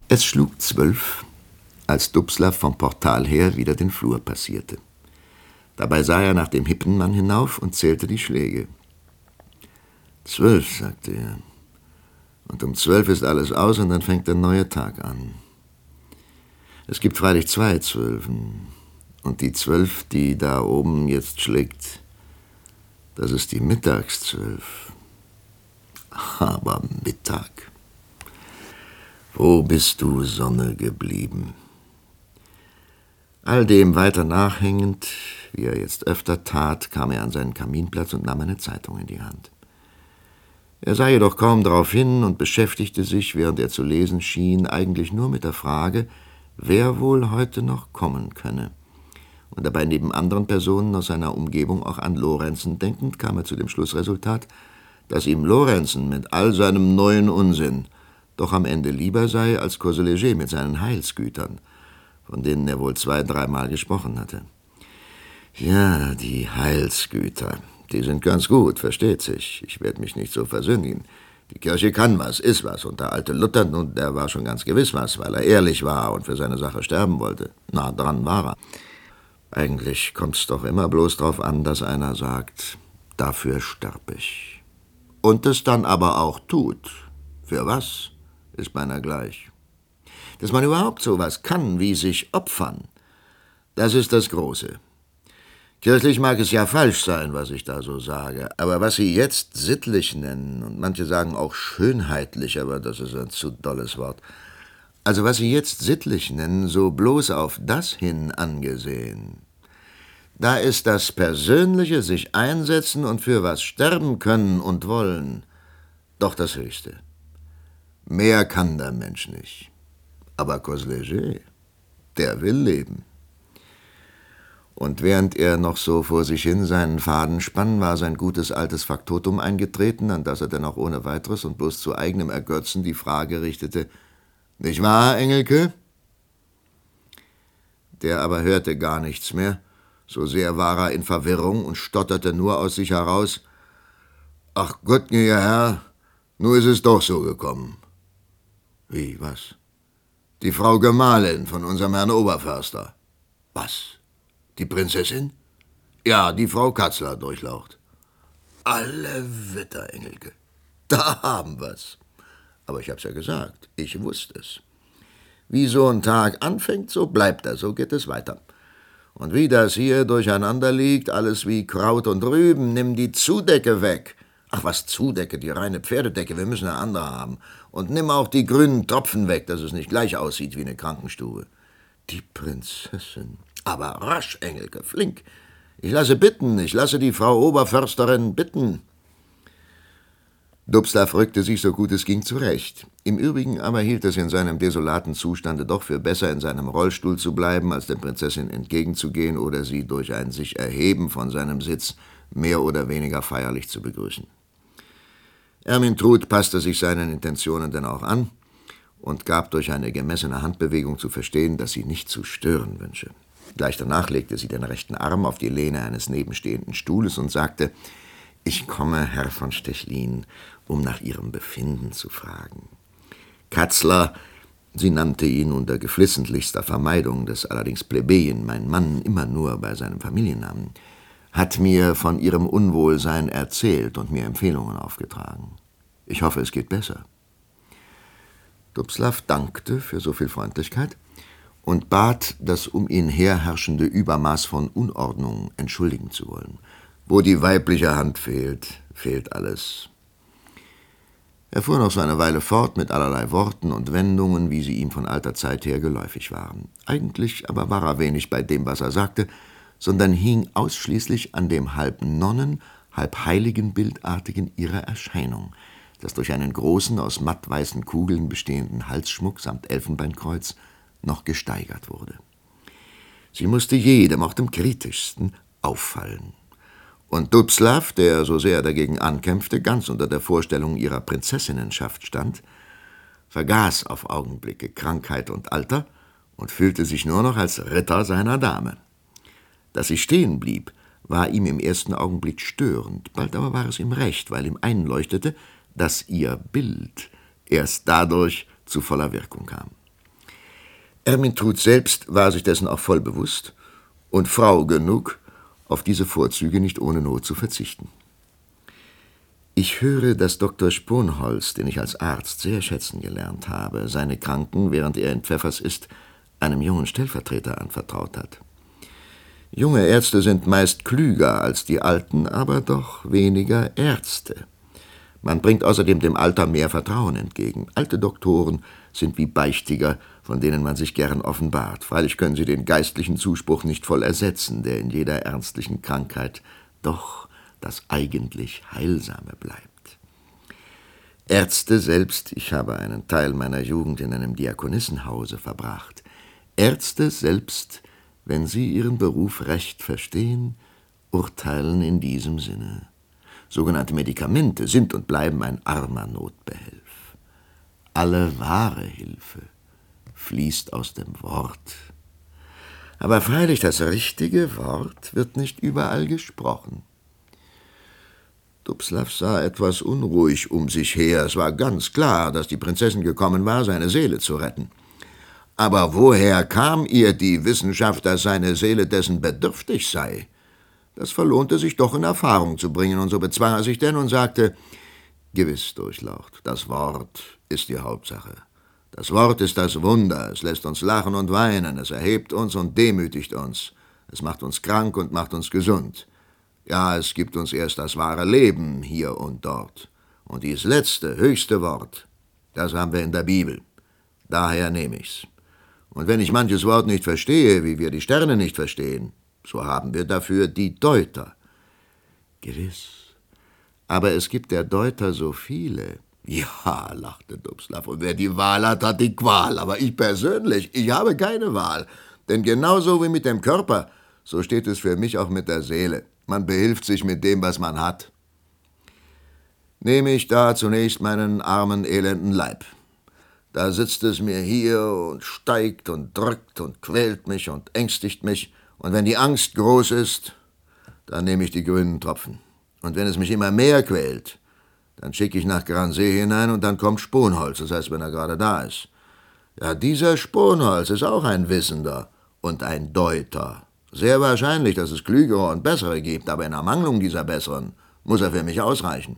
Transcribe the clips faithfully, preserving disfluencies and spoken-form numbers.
Es schlug zwölf, als Dubslav vom Portal her wieder den Flur passierte. Dabei sah er nach dem Hippenmann hinauf und zählte die Schläge. Zwölf, sagte er. Und um zwölf ist alles aus und dann fängt der neue Tag an. Es gibt freilich zwei Zwölfen. Und die Zwölf, die da oben jetzt schlägt, das ist die Mittagszwölf. Aber Mittag. Wo bist du, Sonne, geblieben? All dem weiter nachhängend, wie er jetzt öfter tat, kam er an seinen Kaminplatz und nahm eine Zeitung in die Hand. Er sah jedoch kaum darauf hin und beschäftigte sich, während er zu lesen schien, eigentlich nur mit der Frage, wer wohl heute noch kommen könne. Und dabei neben anderen Personen aus seiner Umgebung auch an Lorenzen denkend, kam er zu dem Schlussresultat, dass ihm Lorenzen mit all seinem neuen Unsinn doch am Ende lieber sei als Courseléger mit seinen Heilsgütern, von denen er wohl zwei-, dreimal gesprochen hatte. Ja, die Heilsgüter, die sind ganz gut, versteht sich. Ich werde mich nicht so versündigen. Die Kirche kann was, ist was, und der alte Luther, nun, der war schon ganz gewiss was, weil er ehrlich war und für seine Sache sterben wollte. Na, dran war er. Eigentlich kommt's doch immer bloß drauf an, dass einer sagt, dafür sterb ich. Und es dann aber auch tut. Für was, ist beinahe gleich. Dass man überhaupt sowas kann, wie sich opfern, das ist das Große. Kirchlich mag es ja falsch sein, was ich da so sage, aber was Sie jetzt sittlich nennen, und manche sagen auch schönheitlich, aber das ist ein zu dolles Wort, also was Sie jetzt sittlich nennen, so bloß auf das hin angesehen, da ist das persönliche sich einsetzen und für was sterben können und wollen doch das Höchste. Mehr kann der Mensch nicht. Aber Courseléger, der will leben. Und während er noch so vor sich hin seinen Faden spann, war sein gutes altes Faktotum eingetreten, an das er dann auch ohne weiteres und bloß zu eigenem Ergötzen die Frage richtete, »Nicht wahr, Engelke?« Der aber hörte gar nichts mehr, so sehr war er in Verwirrung und stotterte nur aus sich heraus, »Ach Gott, gnädiger Herr, nur ist es doch so gekommen.« »Wie, was?« »Die Frau Gemahlin von unserem Herrn Oberförster.« »Was? Die Prinzessin?« »Ja, die Frau Katzler durchlaucht.« »Alle Wetter, Engelke, da haben wir's.« »Aber ich hab's ja gesagt, ich wusste es. Wie so ein Tag anfängt, so bleibt er, so geht es weiter. Und wie das hier durcheinander liegt, alles wie Kraut und Rüben, nimm die Zudecke weg. Ach, was Zudecke, die reine Pferdedecke, wir müssen eine andere haben. Und nimm auch die grünen Tropfen weg, dass es nicht gleich aussieht wie eine Krankenstube.« »Die Prinzessin. Aber rasch, Engelke, flink. Ich lasse bitten, ich lasse die Frau Oberförsterin bitten.« Dubslav rückte sich so gut es ging zurecht. Im Übrigen aber hielt es in seinem desolaten Zustande doch für besser, in seinem Rollstuhl zu bleiben, als der Prinzessin entgegenzugehen oder sie durch ein sich Erheben von seinem Sitz mehr oder weniger feierlich zu begrüßen. Ermyntrud passte sich seinen Intentionen denn auch an und gab durch eine gemessene Handbewegung zu verstehen, dass sie nicht zu stören wünsche. Gleich danach legte sie den rechten Arm auf die Lehne eines nebenstehenden Stuhles und sagte, »Ich komme, Herr von Stechlin, um nach Ihrem Befinden zu fragen. Katzler«, sie nannte ihn unter geflissentlichster Vermeidung des allerdings Plebejen, mein Mann, immer nur bei seinem Familiennamen, hat mir von Ihrem Unwohlsein erzählt und mir Empfehlungen aufgetragen. Ich hoffe, es geht besser.« Dubslav dankte für so viel Freundlichkeit und bat, das um ihn her herrschende Übermaß von Unordnung entschuldigen zu wollen. Wo die weibliche Hand fehlt, fehlt alles. Er fuhr noch so eine Weile fort mit allerlei Worten und Wendungen, wie sie ihm von alter Zeit her geläufig waren. Eigentlich aber war er wenig bei dem, was er sagte, sondern hing ausschließlich an dem halb Nonnen, halb Heiligenbildartigen ihrer Erscheinung, das durch einen großen, aus mattweißen Kugeln bestehenden Halsschmuck samt Elfenbeinkreuz noch gesteigert wurde. Sie musste jedem, auch dem kritischsten, auffallen. Und Dubslav, der, so sehr er dagegen ankämpfte, ganz unter der Vorstellung ihrer Prinzessinnenschaft stand, vergaß auf Augenblicke Krankheit und Alter und fühlte sich nur noch als Ritter seiner Dame. Dass sie stehen blieb, war ihm im ersten Augenblick störend, bald aber war es ihm recht, weil ihm einleuchtete, dass ihr Bild erst dadurch zu voller Wirkung kam. Ermintrud selbst war sich dessen auch voll bewusst und Frau genug, auf diese Vorzüge nicht ohne Not zu verzichten. Ich höre, dass Doktor Sponholz, den ich als Arzt sehr schätzen gelernt habe, seine Kranken, während er in Pfäffers ist, einem jungen Stellvertreter anvertraut hat. Junge Ärzte sind meist klüger als die Alten, aber doch weniger Ärzte. Man bringt außerdem dem Alter mehr Vertrauen entgegen. Alte Doktoren sind wie Beichtiger, von denen man sich gern offenbart. Freilich können sie den geistlichen Zuspruch nicht voll ersetzen, der in jeder ernstlichen Krankheit doch das eigentlich Heilsame bleibt. Ärzte selbst, ich habe einen Teil meiner Jugend in einem Diakonissenhause verbracht, Ärzte selbst, wenn sie ihren Beruf recht verstehen, urteilen in diesem Sinne. Sogenannte Medikamente sind und bleiben ein armer Notbehelf. Alle wahre Hilfe fließt aus dem Wort. Aber freilich, das richtige Wort wird nicht überall gesprochen. Dubslav sah etwas unruhig um sich her. Es war ganz klar, dass die Prinzessin gekommen war, seine Seele zu retten. Aber woher kam ihr die Wissenschaft, dass seine Seele dessen bedürftig sei? Das verlohnte sich doch in Erfahrung zu bringen, und so bezwang er sich denn und sagte: »Gewiss, Durchlaucht, das Wort ist die Hauptsache. Das Wort ist das Wunder, es lässt uns lachen und weinen, es erhebt uns und demütigt uns, es macht uns krank und macht uns gesund. Ja, es gibt uns erst das wahre Leben hier und dort. Und dieses letzte, höchste Wort, das haben wir in der Bibel. Daher nehme ich's. Und wenn ich manches Wort nicht verstehe, wie wir die Sterne nicht verstehen, so haben wir dafür die Deuter.« »Gewiss. Aber es gibt der Deuter so viele.« »Ja«, lachte Dubslav, »und wer die Wahl hat, hat die Qual. Aber ich persönlich, ich habe keine Wahl. Denn genauso wie mit dem Körper, so steht es für mich auch mit der Seele. Man behilft sich mit dem, was man hat. Nehme ich da zunächst meinen armen, elenden Leib. Da sitzt es mir hier und steigt und drückt und quält mich und ängstigt mich. Und wenn die Angst groß ist, dann nehme ich die grünen Tropfen. Und wenn es mich immer mehr quält, dann schicke ich nach Gransee hinein und dann kommt Sponholz, das heißt, wenn er gerade da ist. Ja, dieser Sponholz ist auch ein Wissender und ein Deuter. Sehr wahrscheinlich, dass es klügere und bessere gibt, aber in Ermangelung dieser besseren muss er für mich ausreichen.«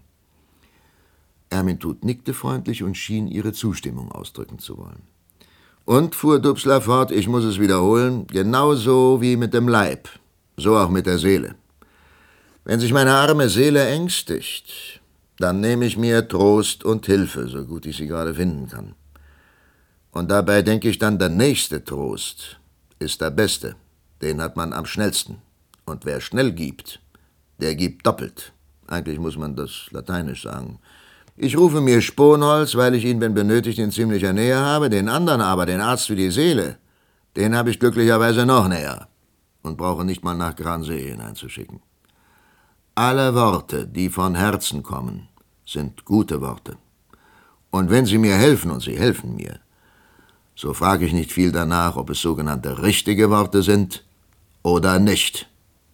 Ermintrud nickte freundlich und schien ihre Zustimmung ausdrücken zu wollen. »Und«, fuhr Dubslav fort, »ich muss es wiederholen, genauso wie mit dem Leib, so auch mit der Seele. Wenn sich meine arme Seele ängstigt, dann nehme ich mir Trost und Hilfe, so gut ich sie gerade finden kann. Und dabei denke ich dann, der nächste Trost ist der beste, den hat man am schnellsten. Und wer schnell gibt, der gibt doppelt. Eigentlich muss man das lateinisch sagen. Ich rufe mir Sponholz, weil ich ihn, wenn benötigt, in ziemlicher Nähe habe, den anderen aber, den Arzt für die Seele, den habe ich glücklicherweise noch näher und brauche nicht mal nach Gransee hineinzuschicken. Alle Worte, die von Herzen kommen, sind gute Worte. Und wenn sie mir helfen, und sie helfen mir, so frage ich nicht viel danach, ob es sogenannte richtige Worte sind oder nicht.«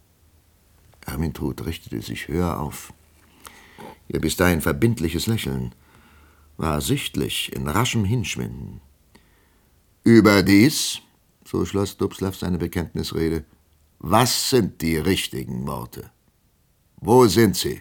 Ermintrud richtete sich höher auf. Ihr bis dahin verbindliches Lächeln war sichtlich in raschem Hinschwinden. »Überdies«, so schloss Dubslav seine Bekenntnisrede, »was sind die richtigen Worte? Wo sind sie?«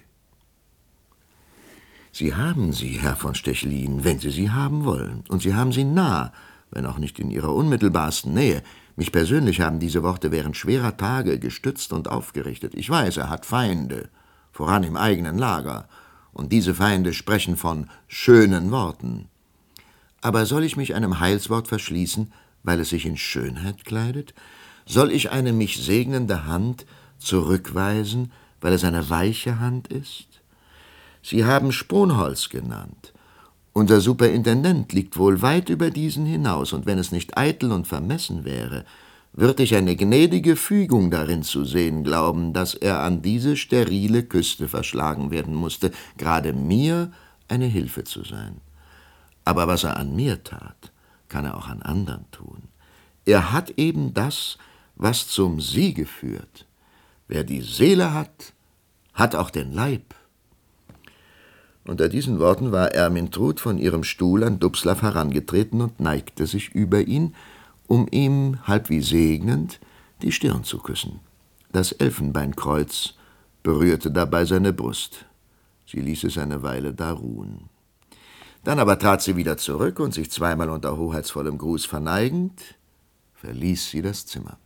»Sie haben sie, Herr von Stechlin, wenn Sie sie haben wollen. Und Sie haben sie nah, wenn auch nicht in Ihrer unmittelbarsten Nähe. Mich persönlich haben diese Worte während schwerer Tage gestützt und aufgerichtet. Ich weiß, er hat Feinde, voran im eigenen Lager. Und diese Feinde sprechen von schönen Worten. Aber soll ich mich einem Heilswort verschließen, weil es sich in Schönheit kleidet? Soll ich eine mich segnende Hand zurückweisen, weil es eine weiche Hand ist? Sie haben Sponholz genannt. Unser Superintendent liegt wohl weit über diesen hinaus, und wenn es nicht eitel und vermessen wäre, würde ich eine gnädige Fügung darin zu sehen glauben, dass er an diese sterile Küste verschlagen werden musste, gerade mir eine Hilfe zu sein. Aber was er an mir tat, kann er auch an anderen tun. Er hat eben das, was zum Siege führt. Wer die Seele hat, hat auch den Leib.« Unter diesen Worten war Ermintrud von ihrem Stuhl an Dubslav herangetreten und neigte sich über ihn, um ihm, halb wie segnend, die Stirn zu küssen. Das Elfenbeinkreuz berührte dabei seine Brust. Sie ließ es eine Weile da ruhen. Dann aber trat sie wieder zurück und sich zweimal unter hoheitsvollem Gruß verneigend, verließ sie das Zimmer.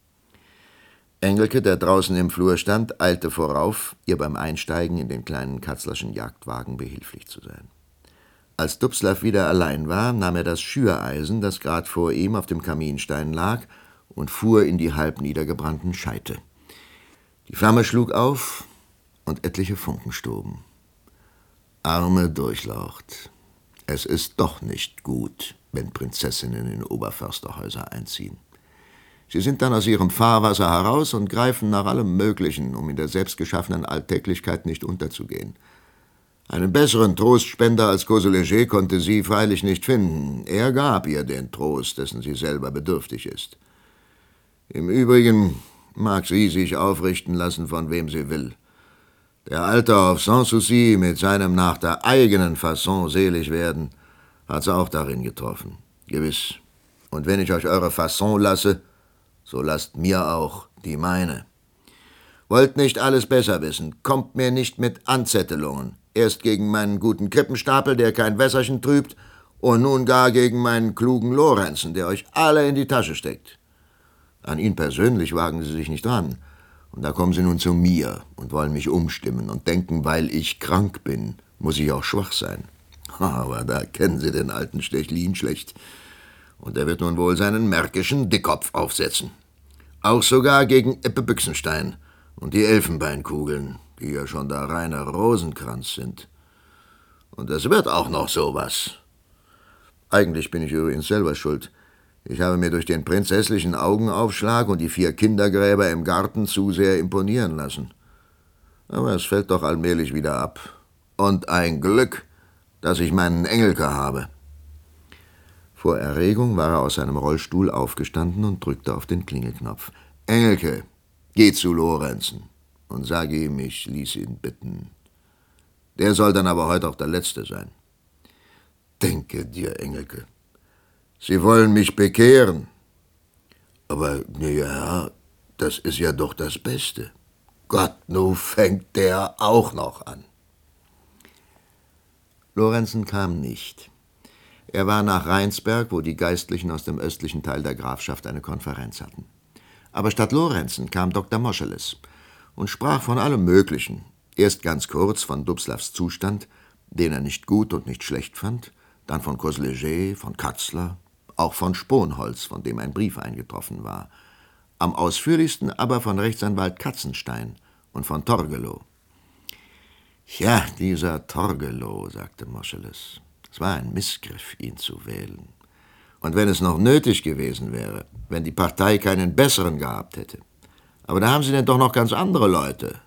Engelke, der draußen im Flur stand, eilte vorauf, ihr beim Einsteigen in den kleinen Katzlerschen Jagdwagen behilflich zu sein. Als Dubslav wieder allein war, nahm er das Schüreisen, das grad vor ihm auf dem Kaminstein lag, und fuhr in die halb niedergebrannten Scheite. Die Flamme schlug auf und etliche Funken stoben. Arme Durchlaucht. Es ist doch nicht gut, wenn Prinzessinnen in Oberförsterhäuser einziehen. Sie sind dann aus ihrem Fahrwasser heraus und greifen nach allem Möglichen, um in der selbstgeschaffenen Alltäglichkeit nicht unterzugehen. Einen besseren Trostspender als Koselleger konnte sie freilich nicht finden. Er gab ihr den Trost, dessen sie selber bedürftig ist. Im Übrigen mag sie sich aufrichten lassen, von wem sie will. Der Alte auf Sanssouci mit seinem nach der eigenen Fasson selig werden, hat's auch darin getroffen. Gewiss. Und wenn ich euch eure Fasson lasse, so lasst mir auch die meine. Wollt nicht alles besser wissen, kommt mir nicht mit Anzettelungen. Erst gegen meinen guten Krippenstapel, der kein Wässerchen trübt, und nun gar gegen meinen klugen Lorenzen, der euch alle in die Tasche steckt. An ihn persönlich wagen sie sich nicht ran. Und da kommen sie nun zu mir und wollen mich umstimmen und denken, weil ich krank bin, muss ich auch schwach sein. Aber da kennen sie den alten Stechlin schlecht. Und er wird nun wohl seinen märkischen Dickkopf aufsetzen. Auch sogar gegen Eppe Büchsenstein und die Elfenbeinkugeln, die ja schon der reine Rosenkranz sind. Und es wird auch noch sowas. Eigentlich bin ich übrigens selber schuld. Ich habe mir durch den prinzesslichen Augenaufschlag und die vier Kindergräber im Garten zu sehr imponieren lassen. Aber es fällt doch allmählich wieder ab. Und ein Glück, dass ich meinen Engelke habe. Vor Erregung war er aus seinem Rollstuhl aufgestanden und drückte auf den Klingelknopf. »Engelke, geh zu Lorenzen und sage ihm, ich ließ ihn bitten. Der soll dann aber heute auch der Letzte sein. Denke dir, Engelke, Sie wollen mich bekehren. Aber, ja, das ist ja doch das Beste. Gott, nu fängt der auch noch an.« Lorenzen kam nicht. Er war nach Rheinsberg, wo die Geistlichen aus dem östlichen Teil der Grafschaft eine Konferenz hatten. Aber statt Lorenzen kam Doktor Moscheles und sprach von allem Möglichen. Erst ganz kurz von Dubslavs Zustand, den er nicht gut und nicht schlecht fand, dann von Koselleger, von Katzler, auch von Sponholz, von dem ein Brief eingetroffen war. Am ausführlichsten aber von Rechtsanwalt Katzenstein und von Torgelow. »Ja, dieser Torgelow«, sagte Moscheles. Es war ein Missgriff, ihn zu wählen. Und wenn es noch nötig gewesen wäre, wenn die Partei keinen besseren gehabt hätte. Aber da haben sie denn doch noch ganz andere Leute.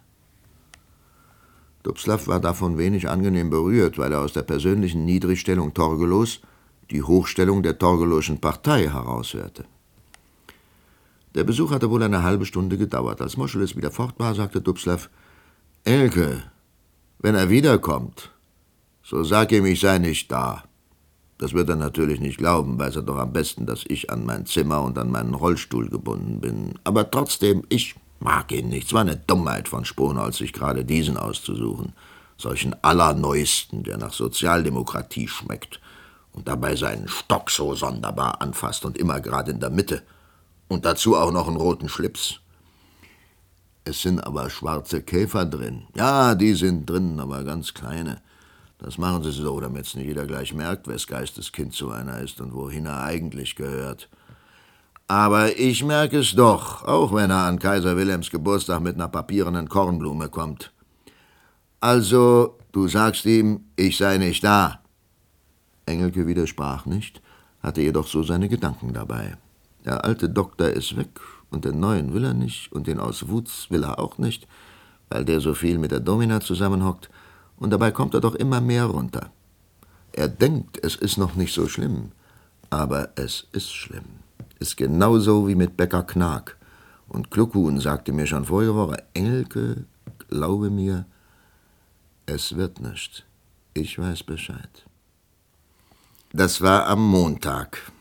Dubslav war davon wenig angenehm berührt, weil er aus der persönlichen Niedrigstellung Torgelows die Hochstellung der Torgelowschen Partei heraushörte. Der Besuch hatte wohl eine halbe Stunde gedauert. Als Moscheles wieder fort war, sagte Dubslav, »Engelke, wenn er wiederkommt, so sag ihm, ich sei nicht da.« Das wird er natürlich nicht glauben, weiß er doch am besten, dass ich an mein Zimmer und an meinen Rollstuhl gebunden bin. Aber trotzdem, ich mag ihn nicht. Es war eine Dummheit von Sponholz, sich gerade diesen auszusuchen. Solchen Allerneuesten, der nach Sozialdemokratie schmeckt und dabei seinen Stock so sonderbar anfasst und immer gerade in der Mitte. Und dazu auch noch einen roten Schlips. Es sind aber schwarze Käfer drin. Ja, die sind drin, aber ganz kleine. Das machen sie so, damit es nicht jeder gleich merkt, wes Geistes Kind so einer ist und wohin er eigentlich gehört. Aber ich merke es doch, auch wenn er an Kaiser Wilhelms Geburtstag mit einer papierenen Kornblume kommt. Also, du sagst ihm, ich sei nicht da. Engelke widersprach nicht, hatte jedoch so seine Gedanken dabei. Der alte Doktor ist weg und den neuen will er nicht und den aus Wutz will er auch nicht, weil der so viel mit der Domina zusammenhockt. Und dabei kommt er doch immer mehr runter. Er denkt, es ist noch nicht so schlimm, aber es ist schlimm. Ist genauso wie mit Bäcker Knag. Und Kluckhuhn sagte mir schon vorige Woche, Engelke, glaube mir, es wird nicht. Ich weiß Bescheid. Das war am Montag.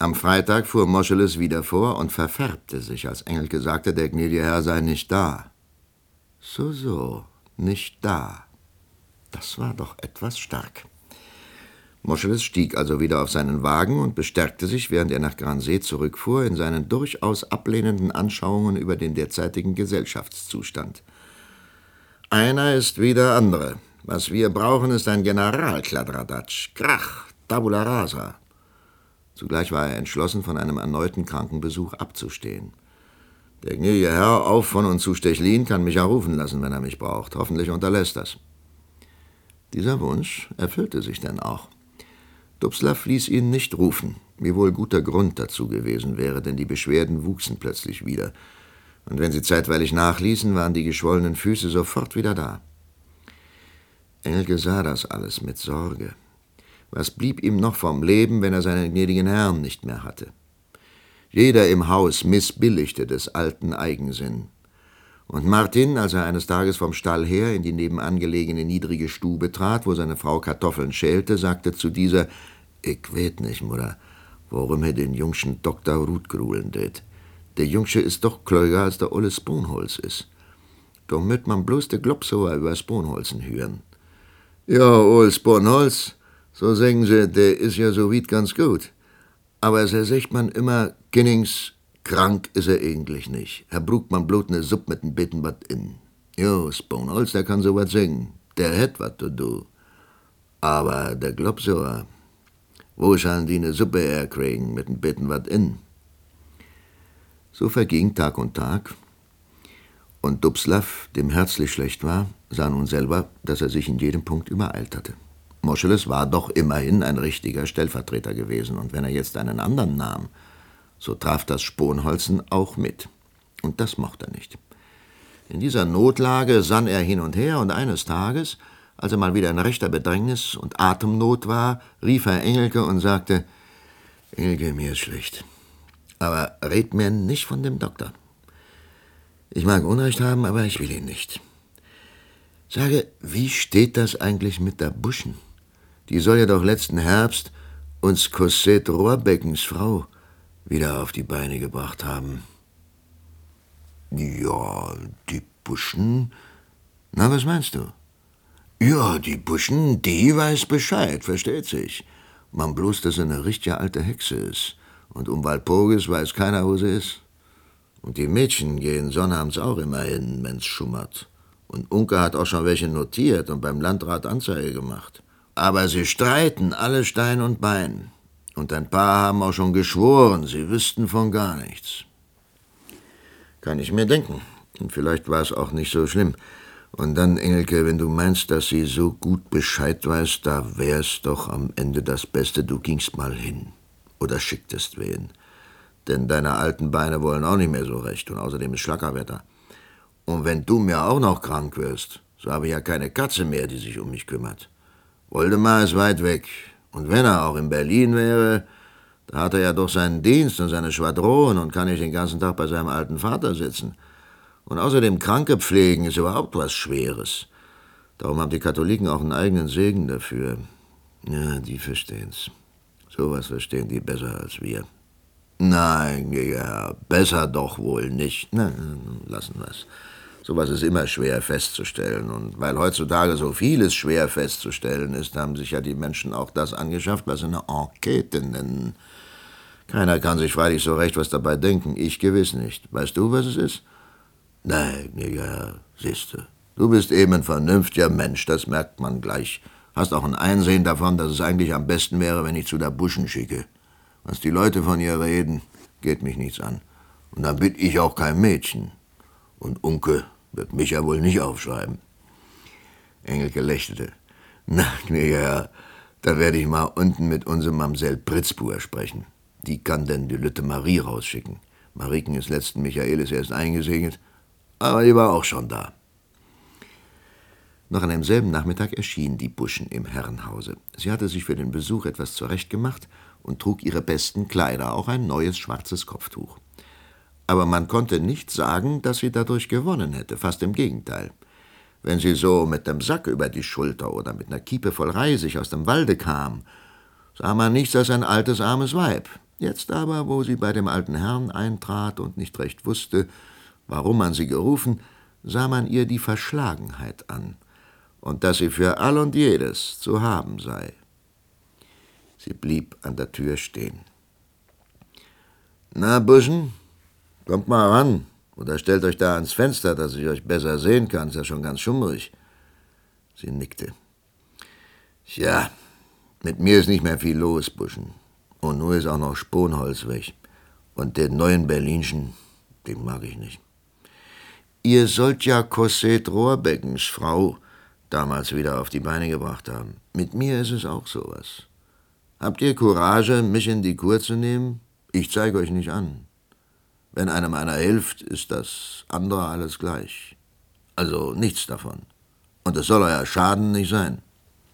Am Freitag fuhr Moscheles wieder vor und verfärbte sich, als Engelke sagte, der gnädige Herr sei nicht da. So, so, nicht da. Das war doch etwas stark. Moscheles stieg also wieder auf seinen Wagen und bestärkte sich, während er nach Gransee zurückfuhr, in seinen durchaus ablehnenden Anschauungen über den derzeitigen Gesellschaftszustand. Einer ist wie der andere. Was wir brauchen, ist ein Generalkladderadatsch. Krach, tabula rasa. Zugleich war er entschlossen, von einem erneuten Krankenbesuch abzustehen. Der gnädige Herr auf von und zu Stechlin kann mich ja rufen lassen, wenn er mich braucht. Hoffentlich unterlässt das. Dieser Wunsch erfüllte sich denn auch. Dubslav ließ ihn nicht rufen, wie wohl guter Grund dazu gewesen wäre, denn die Beschwerden wuchsen plötzlich wieder. Und wenn sie zeitweilig nachließen, waren die geschwollenen Füße sofort wieder da. Engelke sah das alles mit Sorge. Was blieb ihm noch vom Leben, wenn er seinen gnädigen Herrn nicht mehr hatte? Jeder im Haus missbilligte des alten Eigensinn. Und Martin, als er eines Tages vom Stall her in die nebenan gelegene niedrige Stube trat, wo seine Frau Kartoffeln schälte, sagte zu dieser: »Ich weet nicht, Mutter, warum er den Jungschen Doktor Rutgruhlen tät. Der Jungsche ist doch klöger, als der olle Sponholz is. Da möt man bloß de Globsower über Sponholzen hüren.« »Ja, ol Sponholz, so sagen sie, der is ja so weit ganz gut. Aber so sagt man immer, Kinnings, krank is er eigentlich nicht. Er brugt man bloß ne Supp mit n Bitten wat in. Jo, Sponholz, der kann so wat singen. Der hätt wat to do. Aber der Globsower, wo sollen die ne Suppe herkriegen mit n Bitten wat in?« So verging Tag und Tag, und Dubslav, dem herzlich schlecht war, sah nun selber, dass er sich in jedem Punkt übereilt hatte. Moscheles war doch immerhin ein richtiger Stellvertreter gewesen, und wenn er jetzt einen anderen nahm, so traf das Sponholzen auch mit. Und das mochte er nicht. In dieser Notlage sann er hin und her, und eines Tages, als er mal wieder in rechter Bedrängnis und Atemnot war, rief er Engelke und sagte: »Engelke, mir ist schlecht. Aber red mir nicht von dem Doktor. Ich mag Unrecht haben, aber ich will ihn nicht. Sage, wie steht das eigentlich mit der Buschen? Die soll ja doch letzten Herbst uns Cosette Rohrbeckens Frau wieder auf die Beine gebracht haben.« »Ja, die Buschen? Na, was meinst du?« »Ja, die Buschen, die weiß Bescheid, versteht sich. Man bloß, dass sie eine richtige alte Hexe ist. Und um Walpurgis weiß keiner, wo sie ist. Und die Mädchen gehen sonnabends auch immer hin, wenn's schummert. Und Unke hat auch schon welche notiert und beim Landrat Anzeige gemacht. Aber sie streiten alle Stein und Bein. Und ein paar haben auch schon geschworen, sie wüssten von gar nichts.« »Kann ich mir denken. Und vielleicht war es auch nicht so schlimm. Und dann, Engelke, wenn du meinst, dass sie so gut Bescheid weiß, da wär's doch am Ende das Beste, du gingst mal hin. Oder schicktest wen. Denn deine alten Beine wollen auch nicht mehr so recht. Und außerdem ist Schlackerwetter. Und wenn du mir auch noch krank wirst, so habe ich ja keine Katze mehr, die sich um mich kümmert. Woldemar ist weit weg. Und wenn er auch in Berlin wäre, da hat er ja doch seinen Dienst und seine Schwadron und kann nicht den ganzen Tag bei seinem alten Vater sitzen. Und außerdem Kranke pflegen ist überhaupt was Schweres. Darum haben die Katholiken auch einen eigenen Segen dafür. Ja, die verstehen's. Sowas verstehen die besser als wir. Nein, ja, besser doch wohl nicht. Na, lassen wir's. Sowas ist immer schwer festzustellen. Und weil heutzutage so vieles schwer festzustellen ist, haben sich ja die Menschen auch das angeschafft, was sie eine Enquete nennen. Keiner kann sich freilich so recht was dabei denken. Ich gewiss nicht. Weißt du, was es ist? Nein, ja, siehste. Du bist eben ein vernünftiger Mensch, das merkt man gleich. Hast auch ein Einsehen davon, dass es eigentlich am besten wäre, wenn ich zu der Buschen schicke. Was die Leute von ihr reden, geht mich nichts an. Und dann bin ich auch kein Mädchen. Und Unke wird mich ja wohl nicht aufschreiben.« Engelke lächelte. »Na, ja, da werde ich mal unten mit unserem Mamsell Pritzbuer sprechen. Die kann denn die Lütte Marie rausschicken. Mariken ist letzten Michaelis erst eingesegnet, aber die war auch schon da.« Noch an demselben Nachmittag erschien die Buschen im Herrenhause. Sie hatte sich für den Besuch etwas zurechtgemacht und trug ihre besten Kleider, auch ein neues schwarzes Kopftuch. Aber man konnte nicht sagen, dass sie dadurch gewonnen hätte, fast im Gegenteil. Wenn sie so mit dem Sack über die Schulter oder mit einer Kiepe voll Reisig aus dem Walde kam, sah man nichts als ein altes, armes Weib. Jetzt aber, wo sie bei dem alten Herrn eintrat und nicht recht wusste, warum man sie gerufen, sah man ihr die Verschlagenheit an und dass sie für all und jedes zu haben sei. Sie blieb an der Tür stehen. »Na, Buschen, kommt mal ran oder stellt euch da ans Fenster, dass ich euch besser sehen kann, ist ja schon ganz schummrig.« Sie nickte. »Tja, mit mir ist nicht mehr viel los, Buschen. Und nur ist auch noch Sponholz weg. Und den neuen Berlinschen, den mag ich nicht. Ihr sollt ja Cosette Rohrbeckens Frau damals wieder auf die Beine gebracht haben. Mit mir ist es auch sowas. Habt ihr Courage, mich in die Kur zu nehmen? Ich zeige euch nicht an. Wenn einem einer hilft, ist das andere alles gleich. Also nichts davon. Und es soll euer Schaden nicht sein.«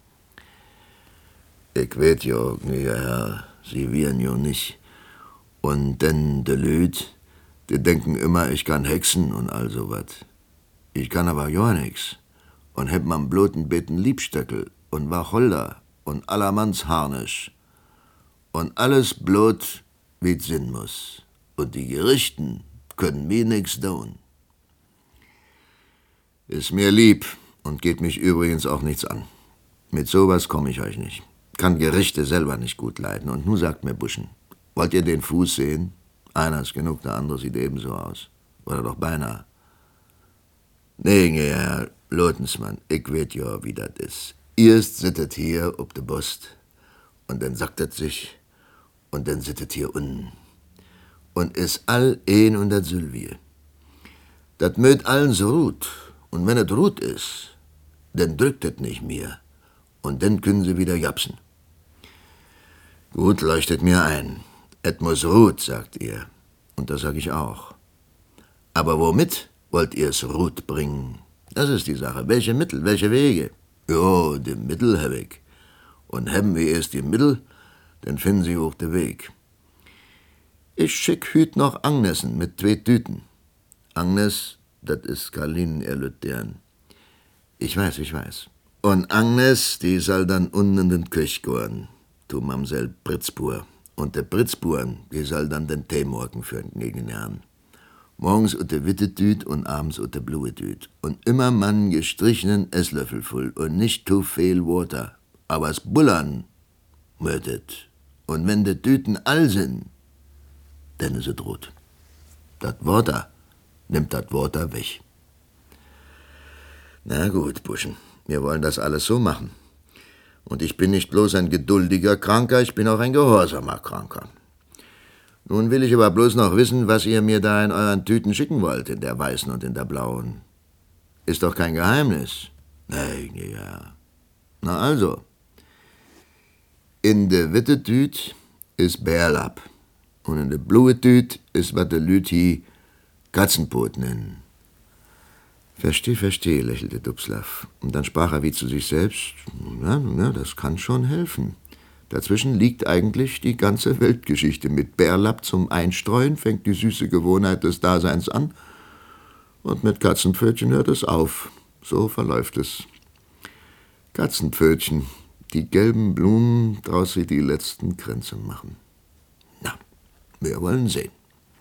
»Ich weet jo, gnädiger Herr, Sie wiren jo nicht. Und denn de Lüd, die denken immer, ich kann hexen und all so wat. Ich kann aber ja nix. Und heb man bloten Beten Liebstöckel und Wacholder und allermanns Harnisch. Und alles blot, wie's sinn muss. Und die Gerichten können mir nix tun. Ist mir lieb und geht mich übrigens auch nichts an. Mit sowas komm ich euch nicht. Kann Gerichte selber nicht gut leiden. Und nun sagt mir Buschen, wollt ihr den Fuß sehen? Einer ist genug, der andere sieht ebenso aus. Oder doch beinahe. Nee, Herr Lotensmann, ich weet ja, wie das ist. Erst sittet hier ob de Bost und dann sagt es sich und dann sittet hier unten. Und is all een und dat Sylvie. Dat möt allen so ruht. Und wenn et ruht is, dann drückt et nicht mehr. Und dann können sie wieder japsen. Gut, leuchtet mir ein. Et muss ruht, sagt ihr. Und das sag ich auch. Aber womit wollt ihr's ruht bringen? Das ist die Sache. Welche Mittel, welche Wege? Jo, die Mittel hab ich. Und haben wir erst die Mittel, dann finden sie auch den Weg. Ich schick hüt noch Agnesen mit zwei Tüten. Agnes, das ist Karlinen erlüt deren. Ich weiß, ich weiß. Und Agnes, die soll dann unten in den Köch gehen, tu Mamsell Pritzbur. Und der Pritzburen, die soll dann den Tee morgen führen gegen den Herrn. Morgens ut de witte Tüt und abends ut de blue Tüt. Und immer man gestrichenen Esslöffel voll und nicht zu viel Water. Aber es bullern mötet. Und wenn de Tüten all sind, dann is es rot. Dat Water nimmt dat Water weg. Na gut, Buschen, wir wollen das alles so machen. Und ich bin nicht bloß ein geduldiger Kranker, ich bin auch ein gehorsamer Kranker. Nun will ich aber bloß noch wissen, was ihr mir da in euren Tüten schicken wollt, in der weißen und in der blauen. Ist doch kein Geheimnis. Nein, ja. Na also. In de witte Tüt is Bärlapp. Und in de blue Tüt is wat de Lüt hi Katzenpot nennen. Versteh, versteh, lächelte Dubslav. Und dann sprach er wie zu sich selbst, na, na, das kann schon helfen. Dazwischen liegt eigentlich die ganze Weltgeschichte. Mit Bärlapp zum Einstreuen fängt die süße Gewohnheit des Daseins an und mit Katzenpfötchen hört es auf. So verläuft es. Katzenpfötchen, die gelben Blumen, draus sie die letzten Kränze machen. Na, wir wollen sehen.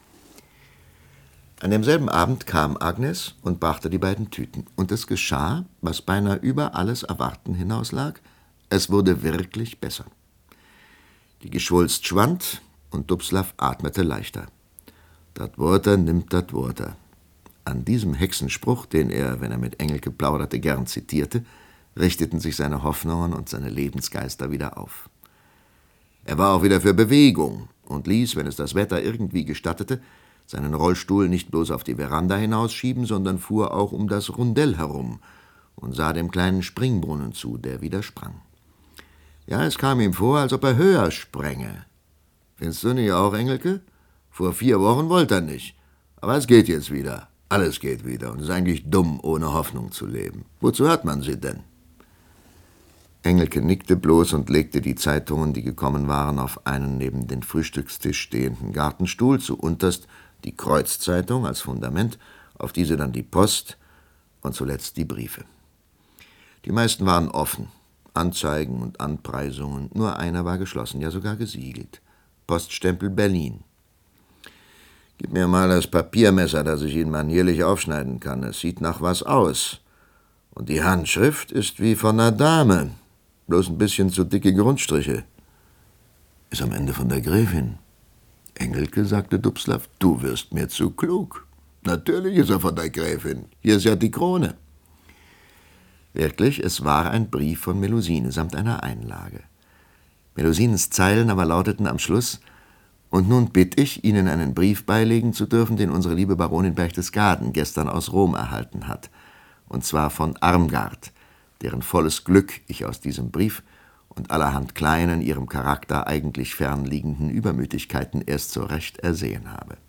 An demselben Abend kam Agnes und brachte die beiden Tüten. Und es geschah, was beinahe über alles Erwarten hinauslag. Es wurde wirklich besser. Die Geschwulst schwand und Dubslav atmete leichter. Dat Water nimmt dat Water. An diesem Hexenspruch, den er, wenn er mit Engelke plauderte, gern zitierte, richteten sich seine Hoffnungen und seine Lebensgeister wieder auf. Er war auch wieder für Bewegung und ließ, wenn es das Wetter irgendwie gestattete, seinen Rollstuhl nicht bloß auf die Veranda hinausschieben, sondern fuhr auch um das Rundell herum und sah dem kleinen Springbrunnen zu, der wieder sprang. Ja, es kam ihm vor, als ob er höher spränge. Findest du nicht auch, Engelke? Vor vier Wochen wollte er nicht. Aber es geht jetzt wieder. Alles geht wieder. Und es ist eigentlich dumm, ohne Hoffnung zu leben. Wozu hat man sie denn? Engelke nickte bloß und legte die Zeitungen, die gekommen waren, auf einen neben den Frühstückstisch stehenden Gartenstuhl, zu unterst die Kreuzzeitung als Fundament, auf diese dann die Post und zuletzt die Briefe. Die meisten waren offen, Anzeigen und Anpreisungen, nur einer war geschlossen, ja sogar gesiegelt. Poststempel Berlin. »Gib mir mal das Papiermesser, dass ich ihn manierlich aufschneiden kann. Es sieht nach was aus. Und die Handschrift ist wie von einer Dame. Bloß ein bisschen zu dicke Grundstriche.« »Ist am Ende von der Gräfin.« »Engelke«, sagte Dubslav, »du wirst mir zu klug. Natürlich ist er von der Gräfin. Hier ist ja die Krone.« Wirklich, es war ein Brief von Melusine samt einer Einlage. Melusinens Zeilen aber lauteten am Schluss: »Und nun bitt ich, Ihnen einen Brief beilegen zu dürfen, den unsere liebe Baronin Berchtesgaden gestern aus Rom erhalten hat, und zwar von Armgard, deren volles Glück ich aus diesem Brief und allerhand kleinen, ihrem Charakter eigentlich fernliegenden Übermütigkeiten erst so recht ersehen habe.«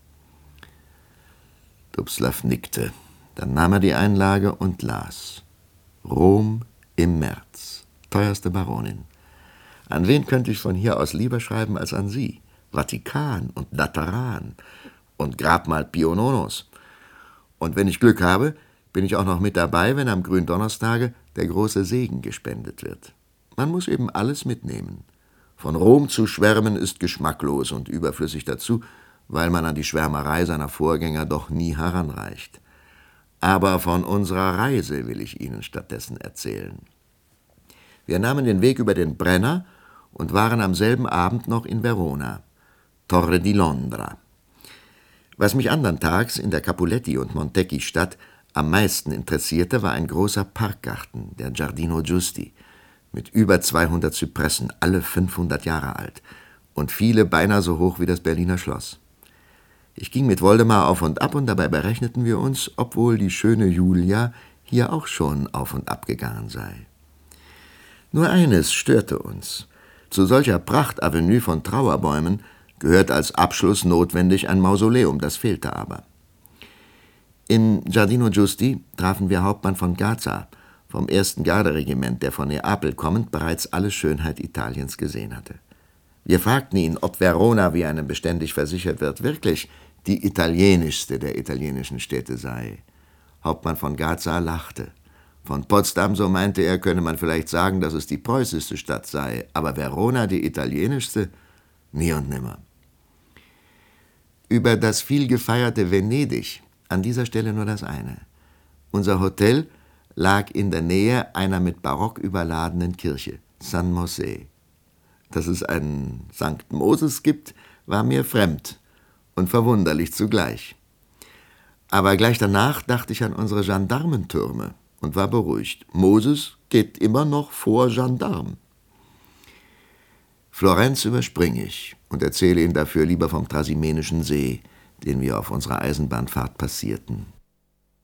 Dubslav nickte. Dann nahm er die Einlage und las: »Rom im März. Teuerste Baronin. An wen könnte ich von hier aus lieber schreiben als an Sie? Vatikan und Lateran und Grabmal Pio Nonos. Und wenn ich Glück habe, bin ich auch noch mit dabei, wenn am Gründonnerstage der große Segen gespendet wird. Man muss eben alles mitnehmen. Von Rom zu schwärmen ist geschmacklos und überflüssig dazu, weil man an die Schwärmerei seiner Vorgänger doch nie heranreicht. Aber von unserer Reise will ich Ihnen stattdessen erzählen. Wir nahmen den Weg über den Brenner und waren am selben Abend noch in Verona, Torre di Londra. Was mich andern Tags in der Capuletti- und Montecchi-Stadt am meisten interessierte, war ein großer Parkgarten, der Giardino Giusti, mit über zweihundert Zypressen, alle fünfhundert Jahre alt, und viele beinahe so hoch wie das Berliner Schloss. Ich ging mit Woldemar auf und ab, und dabei berechneten wir uns, ob wohl die schöne Julia hier auch schon auf und ab gegangen sei. Nur eines störte uns. Zu solcher Prachtavenue von Trauerbäumen gehört als Abschluss notwendig ein Mausoleum, das fehlte aber. Im Giardino Giusti trafen wir Hauptmann von Gaza, vom ersten Garderegiment, der von Neapel kommend bereits alle Schönheit Italiens gesehen hatte. Wir fragten ihn, ob Verona, wie einem beständig versichert wird, wirklich die italienischste der italienischen Städte sei. Hauptmann von Gaza lachte. Von Potsdam, so meinte er, könne man vielleicht sagen, dass es die preußischste Stadt sei, aber Verona die italienischste? Nie und nimmer. Über das viel gefeierte Venedig, an dieser Stelle nur das eine. Unser Hotel lag in der Nähe einer mit Barock überladenen Kirche, San Mosè. Dass es einen Sankt Moses gibt, war mir fremd und verwunderlich zugleich. Aber gleich danach dachte ich an unsere Gendarmentürme und war beruhigt. Moses geht immer noch vor Gendarm. Florenz überspringe ich und erzähle Ihnen dafür lieber vom Trasimenischen See, den wir auf unserer Eisenbahnfahrt passierten.